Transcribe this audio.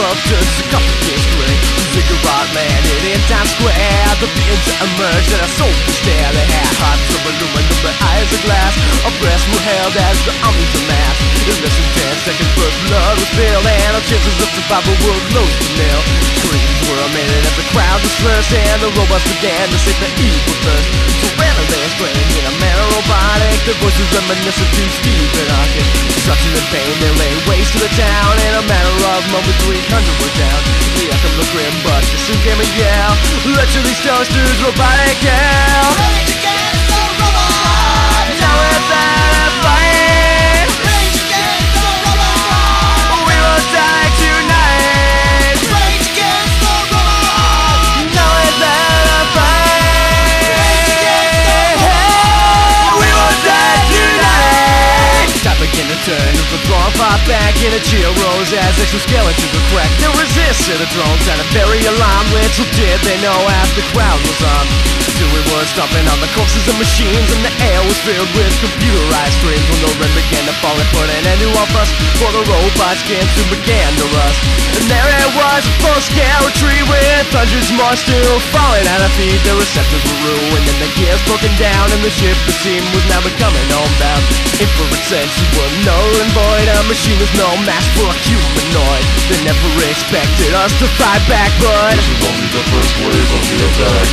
above to succumb against ring. Ziggurat landed in Times Square. The beings emerged and our soldiers there. They had hearts of aluminum but eyes of glass. Our breasts were held as the armies amassed. In less than 10 seconds first blood was spilled, and our chances of survival were close to nil. Screams were emitted as the crowd dispersed, and the robots began to sing the evil verse. So randomly strange in a manner robotic, their voices reminiscent to Stephen Hawking. Destruction and pain, they lay waste to the town. In a matter of moments, 300 were down. The outcome looked grim, but there soon came a yell. Let's these toasters, robotic hell. Rage against the robot. Now we're there to fight. Rage against the robot. We will die tonight. Rage against the robot. Now we're there to fight. Rage against the robot. We will die tonight. Time began to turn as the throng fought back, and a cheer rose as exoskeletons were cracked. They resisted the drones and a very alarm. Little did they know as the crowd was on. Still we were stomping on the corpses of machines, and the air was filled with computerized screams. When the rain began to fall and put an end to our fuss, for the robots came soon began to rust. And there it was, a full-scale retreat with hundreds more still falling at our feet. The receptors were ruined and the gears broken down, and the ship, it seemed, was now becoming homebound. Infrared senses were null and void. A machine was no match for a humanoid. They never expected us to fight back, but this is only the first wave of the attack.